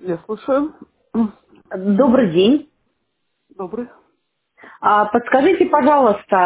Я слушаю. Добрый день. Добрый. Подскажите, пожалуйста,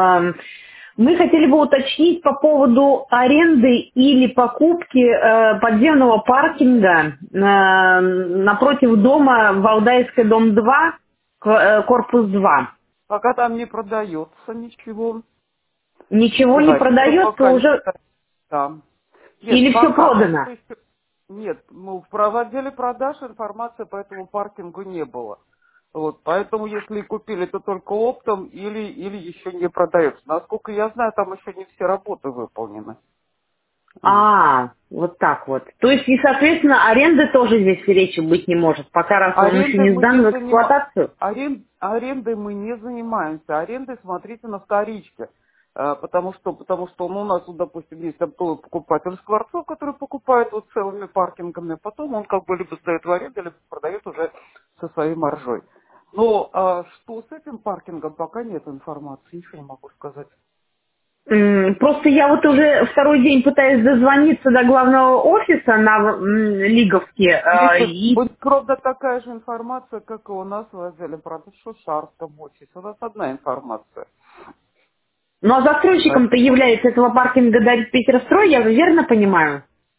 мы хотели бы уточнить по поводу аренды или покупки подземного паркинга напротив дома Валдайская, дом 2, корпус 2. Пока там не продается ничего. Ничего не Говорит, что продается пока не уже продается. Да. Нет, или все пока. Просто продано? еще... Нет, в отделе продаж информации по этому паркингу не было. Вот, поэтому если и купили, то только оптом или еще не продается. Насколько я знаю, там еще не все работы выполнены. Вот. Вот так вот. То есть, и, соответственно, аренды тоже здесь речи быть не может, пока раз он еще Арендой не мы не сдан в занима- эксплуатацию. Арендой мы не занимаемся. Арендой смотрите на вторичке. Потому что ну, у нас, вот, допустим, есть оптовый покупатель из Скворцов, который покупает вот целыми паркингами, а потом он как бы либо сдает в аренду, либо продает уже со своей маржой. Но что с этим паркингом, пока нет информации, ничего не могу сказать. Просто я вот уже второй день пытаюсь дозвониться до главного офиса на Лиговске. Видите, будет ровно такая же информация, как и у нас в отделе продаж в Шушарском офисе. У нас одна информация. Ну а застройщиком-то Поэтому является этого паркинга Дарья Питерстрой, я верно понимаю?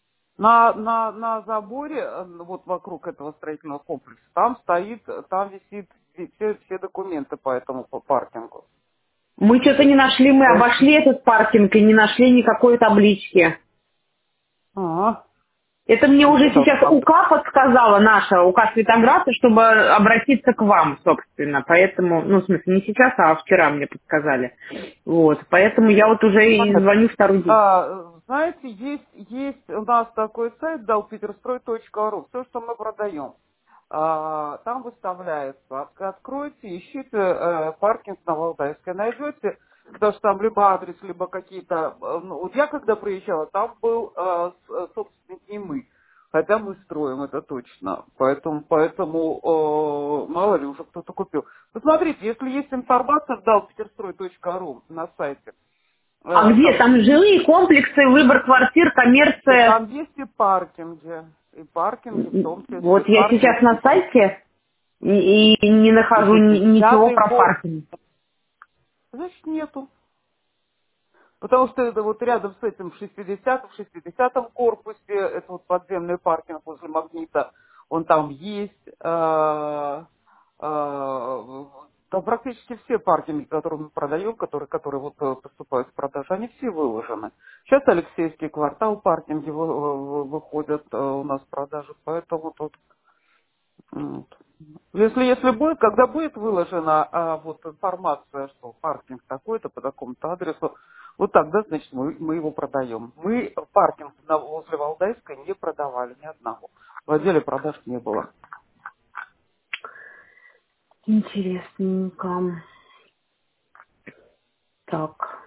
на заборе, вот вокруг этого строительного комплекса, там висит все документы по этому по паркингу. Мы что-то не нашли, мы Поэтому- обошли этот паркинг и не нашли никакой таблички. А, Это мне уже где сейчас должна быть? УК подсказала, наша УК Светограда, чтобы обратиться к вам, собственно. Поэтому, ну, в смысле, не сейчас, а вчера мне подсказали. Вот, поэтому я вот уже и Понятно. звоню второй день. Знаете, есть у нас такой сайт dalpeterstroy.ru, все, что мы продаем. Там выставляется. Откройте, ищите паркинг на Валдайской. Найдете, потому что там либо адрес, либо какие-то... ну, вот я когда приезжала, там был собственник не мы. Хотя мы строим, это точно. Поэтому мало ли уже кто-то купил. Посмотрите, если есть информация в dalpeterstroy.ru на сайте, А где там там есть, жилые комплексы, выбор квартир, и коммерция? там есть и паркинги, в том числе Вот я паркинг сейчас на сайте и не нахожу 60 ничего про корпус. паркинг. Значит, нету. Потому что это вот рядом с этим в шестидесятом корпусе, это вот подземный паркинг возле Магнита, он там есть. Там практически все паркинги, которые мы продаем, которые вот поступают в продажу, они все выложены. Сейчас Алексеевский квартал паркинги выходят у нас в продажу, поэтому тут вот. Если будет, когда будет выложена вот информация, что паркинг такой-то по такому-то адресу, вот тогда, значит, мы его продаем. Мы паркинг возле Валдайской не продавали ни одного. В отделе продаж не было. Интересненько. Так.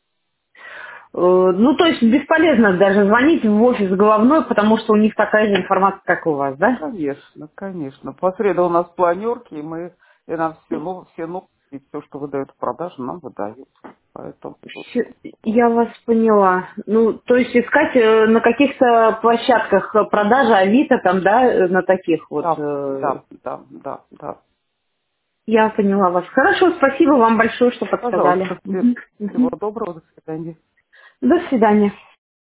Ну, то есть бесполезно даже звонить в офис головной, потому что у них такая же информация, как у вас, да? Конечно, конечно. По среду у нас планерки, и нам все новости, и все, что выдают в продажу, нам выдают. Поэтому тут, Я вас поняла. Ну, то есть искать на каких-то площадках продажи Авито там, да, на таких вот. да, да, да, да, да. Я поняла вас. Хорошо, спасибо вам большое, что подсказали. Пожалуйста, Мгм, всего мгм. доброго, до свидания. До свидания.